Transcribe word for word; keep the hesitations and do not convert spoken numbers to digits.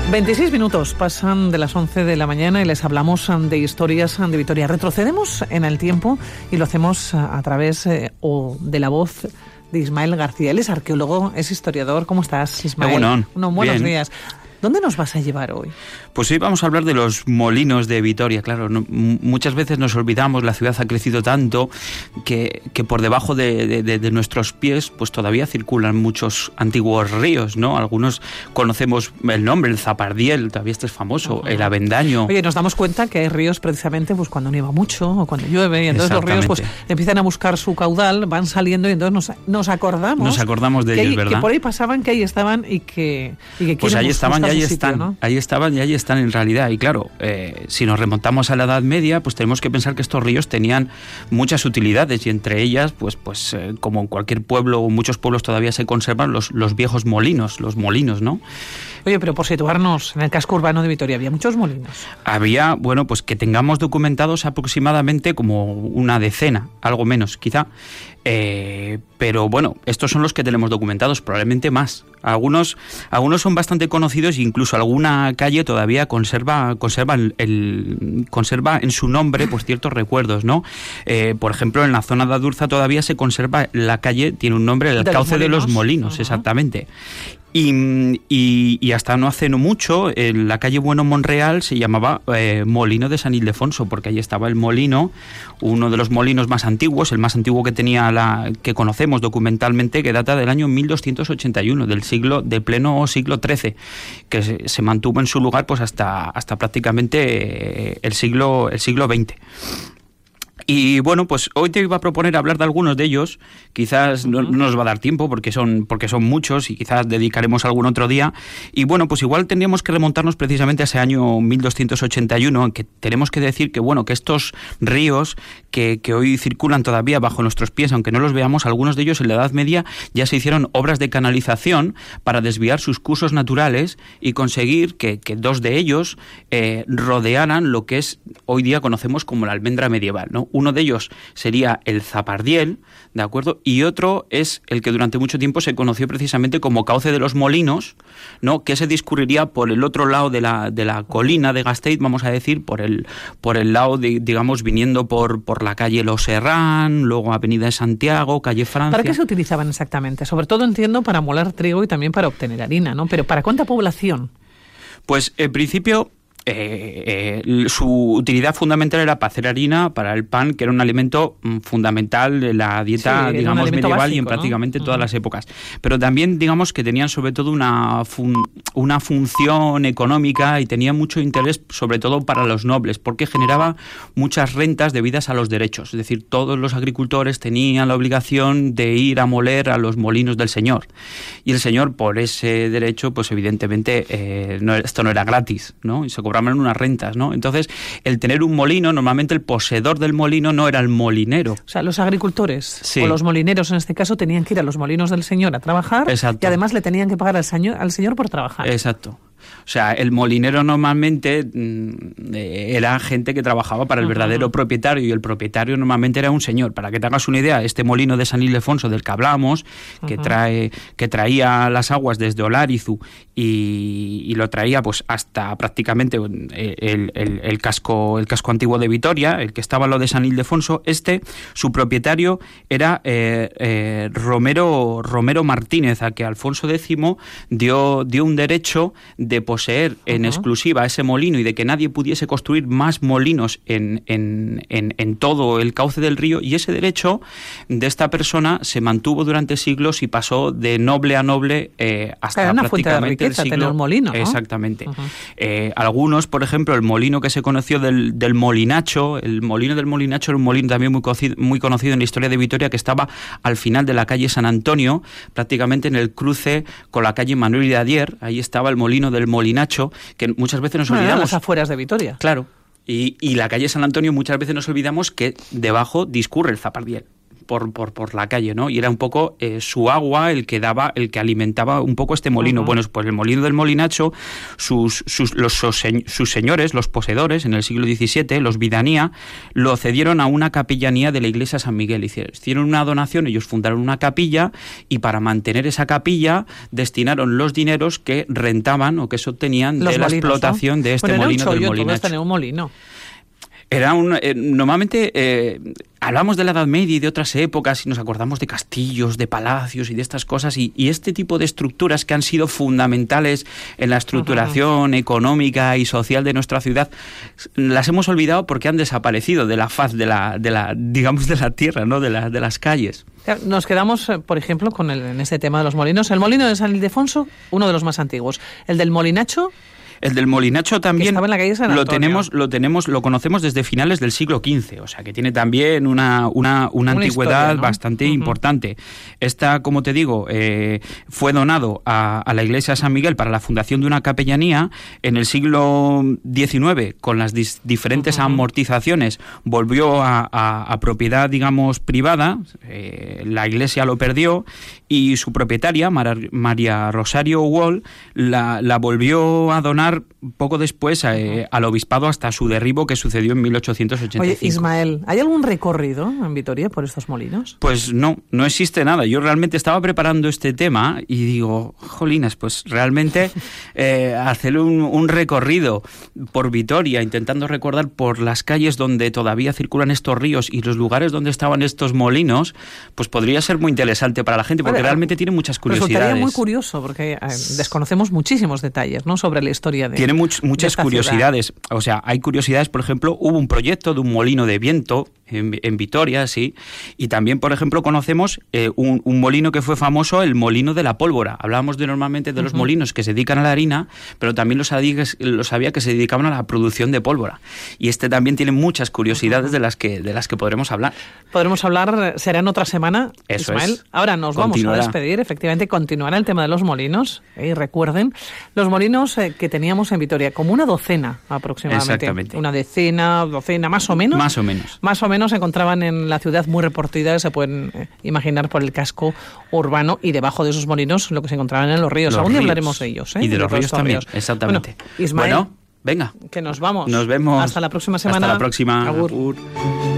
veintiséis minutos pasan de las once de la mañana y les hablamos de historias de Vitoria. Retrocedemos en el tiempo y lo hacemos a través eh, o de la voz de Ismael García. Él es arqueólogo, es historiador. ¿Cómo estás, Ismael? Bueno, no, buenos bien. días. ¿Dónde nos vas a llevar hoy? Pues hoy vamos a hablar de los molinos de Vitoria. Claro, no, muchas veces nos olvidamos, la ciudad ha crecido tanto que, que por debajo de, de, de nuestros pies pues todavía circulan muchos antiguos ríos, ¿no? Algunos conocemos el nombre, el Zapardiel, todavía este es famoso, uh-huh. el Avendaño. Oye, nos damos cuenta que hay ríos precisamente pues cuando nieva mucho o cuando llueve y entonces los ríos pues empiezan a buscar su caudal, van saliendo y entonces nos, nos acordamos. Nos acordamos de que ellos, hay, ¿verdad? Que por ahí pasaban, que ahí estaban y que, y que pues ahí estaban y ahí sitio, están, ¿no? ahí estaban y ahí están en realidad. Y claro, eh, si nos remontamos a la Edad Media, pues tenemos que pensar que estos ríos tenían muchas utilidades y entre ellas, pues, pues eh, como en cualquier pueblo o muchos pueblos todavía se conservan los, los viejos molinos, los molinos, ¿no? Oye, pero por situarnos en el casco urbano de Vitoria, ¿había muchos molinos? Había, bueno, pues que tengamos documentados aproximadamente como una decena, algo menos quizá. Eh, pero bueno, estos son los que tenemos documentados, probablemente más. Algunos, algunos son bastante conocidos e incluso alguna calle todavía conserva, conserva, el, el, conserva en su nombre pues ciertos recuerdos, ¿no? Eh, por ejemplo, en la zona de Adurza todavía se conserva, la calle tiene un nombre, el de Cauce los de los Molinos, uh-huh. exactamente. Y, y, y hasta no hace no mucho, en la calle Bueno Monreal se llamaba eh, Molino de San Ildefonso, porque ahí estaba el molino, uno de los molinos más antiguos, el más antiguo que tenía la que conocemos documentalmente, que data del año mil doscientos ochenta y uno, del siglo, de pleno siglo trece, que se, se mantuvo en su lugar pues hasta, hasta prácticamente eh, el siglo, el siglo veinte. Y bueno, pues hoy te iba a proponer hablar de algunos de ellos, quizás no, no nos va a dar tiempo porque son, porque son muchos y quizás dedicaremos algún otro día. Y bueno, pues igual tendríamos que remontarnos precisamente a ese año mil doscientos ochenta y uno, en que tenemos que decir que bueno, que estos ríos que, que hoy circulan todavía bajo nuestros pies, aunque no los veamos, algunos de ellos en la Edad Media ya se hicieron obras de canalización para desviar sus cursos naturales y conseguir que, que dos de ellos eh, rodearan lo que es hoy día conocemos como la almendra medieval, ¿no? Uno de ellos sería el Zapardiel, ¿de acuerdo? Y otro es el que durante mucho tiempo se conoció precisamente como Cauce de los Molinos, ¿no? Que se discurriría por el otro lado de la, de la colina de Gasteiz, vamos a decir, por el, por el lado, de, digamos, viniendo por, por la calle Los Herrán, luego Avenida de Santiago, calle Francia. ¿Para qué se utilizaban exactamente? Sobre todo entiendo para moler trigo y también para obtener harina, ¿no? Pero ¿para cuánta población? Pues en principio Eh, eh, su utilidad fundamental era para hacer harina, para el pan, que era un alimento mm, fundamental de la dieta, sí, digamos, medieval básico, y en prácticamente, ¿no? todas uh-huh. las épocas. Pero también, digamos, que tenían sobre todo una, fun- una función económica y tenían mucho interés, sobre todo para los nobles, porque generaba muchas rentas debidas a los derechos. Es decir, todos los agricultores tenían la obligación de ir a moler a los molinos del señor. Y el señor, por ese derecho, pues evidentemente, eh, no, esto no era gratis, ¿no? Y se cobraban unas rentas, ¿no? Entonces, el tener un molino, normalmente el poseedor del molino no era el molinero. O sea, los agricultores sí. o los molineros en este caso tenían que ir a los molinos del señor a trabajar. Exacto. Y además le tenían que pagar al señor, al señor por trabajar. Exacto. O sea, el molinero normalmente mmm, era gente que trabajaba para el uh-huh. verdadero propietario y el propietario normalmente era un señor. Para que te hagas una idea, este molino de San Ildefonso del que hablamos, uh-huh. que trae que traía las aguas desde Olarizu y, y lo traía pues hasta prácticamente el, el, el casco el casco antiguo de Vitoria, el que estaba lo de San Ildefonso, este, su propietario era eh, eh, Romero Romero Martínez, a que Alfonso décimo dio, dio un derecho de poseer en uh-huh. exclusiva ese molino y de que nadie pudiese construir más molinos en, en, en, en todo el cauce del río, y ese derecho de esta persona se mantuvo durante siglos y pasó de noble a noble eh, hasta era una prácticamente fuente de riqueza, el siglo... tener un molino, ¿no? Exactamente. Uh-huh. Eh, algunos, por ejemplo, el molino que se conoció del, del Molinacho, el molino del Molinacho era un molino también muy conocido, muy conocido en la historia de Vitoria, que estaba al final de la calle San Antonio, prácticamente en el cruce con la calle Manuel de Adier. Ahí estaba el molino del Molinacho, que muchas veces nos bueno, olvidamos. Las afueras de Vitoria. Claro. Y, y la calle San Antonio muchas veces nos olvidamos que debajo discurre el Zapardiel. por, por, por la calle, ¿no? Y era un poco eh, su agua el que daba, el que alimentaba un poco este molino. Uh-huh. Bueno, pues el molino del Molinacho, sus, sus, los, sus, sus señores, los poseedores, en el siglo diecisiete, los Vidanía, lo cedieron a una capellanía de la iglesia San Miguel. Hicieron una donación, ellos fundaron una capilla y para mantener esa capilla destinaron los dineros que rentaban o que se obtenían los de la molinos, explotación, ¿no?, de este bueno, molino era un chollo, del Molinacho. Tener un molino. Era un, eh, normalmente eh, hablamos de la Edad Media y de otras épocas y nos acordamos de castillos, de palacios y de estas cosas y, y este tipo de estructuras que han sido fundamentales en la estructuración uh-huh. económica y social de nuestra ciudad las hemos olvidado porque han desaparecido de la faz de la, de la digamos de la tierra, ¿no?, de la, de las calles. Nos quedamos, por ejemplo, con el, en este tema de los molinos. El molino de San Ildefonso, uno de los más antiguos. El del Molinacho. El del Molinacho también en la calle San lo tenemos, lo tenemos, lo conocemos desde finales del siglo quince, o sea que tiene también una, una, una, una antigüedad historia, ¿no?, bastante uh-huh. importante. Esta, como te digo, eh, fue donado a, a la iglesia de San Miguel para la fundación de una capellanía. En el siglo diecinueve, con las dis, diferentes uh-huh. amortizaciones, volvió a, a, a propiedad, digamos, privada. Eh, la iglesia lo perdió y su propietaria, Mar, María Rosario Wall, la, la volvió a donar poco después eh, al obispado hasta su derribo, que sucedió en mil ochocientos ochenta y cinco. Oye, Ismael, ¿hay algún recorrido en Vitoria por estos molinos? Pues no, no existe nada. Yo realmente estaba preparando este tema y digo, jolines, pues realmente eh, hacer un, un recorrido por Vitoria, intentando recordar por las calles donde todavía circulan estos ríos y los lugares donde estaban estos molinos, pues podría ser muy interesante para la gente, porque vale, realmente tiene muchas curiosidades. Resultaría muy curioso, porque eh, desconocemos muchísimos detalles, ¿no?, sobre la historia. De, Tiene much, muchas curiosidades. Ciudad. O sea, hay curiosidades, por ejemplo, hubo un proyecto de un molino de viento en, en Vitoria, sí, y también, por ejemplo, conocemos eh, un, un molino que fue famoso, el molino de la pólvora. Hablábamos de, normalmente de los uh-huh. molinos que se dedican a la harina, pero también los sabía, los sabía que se dedicaban a la producción de pólvora. Y este también tiene muchas curiosidades uh-huh. de las que de las que podremos hablar. Podremos hablar, será en otra semana, Eso Ismael. Es. Ahora nos Continuará. vamos a despedir, efectivamente, continuará el tema de los molinos. ¿eh? Y recuerden, los molinos eh, que teníamos en Vitoria, como una docena aproximadamente. Exactamente. Una decena, docena, más o menos. Más o menos. Más o menos se encontraban en la ciudad muy repartidas, se pueden eh, imaginar por el casco urbano, y debajo de esos molinos lo que se encontraban en los ríos. Los Algún día ríos. hablaremos de ellos. ¿eh? Y de, de los ríos también, ríos. exactamente. Bueno, Ismael, bueno, venga. Que nos vamos. Nos vemos. Hasta la próxima semana. Hasta la próxima. Agur. Agur.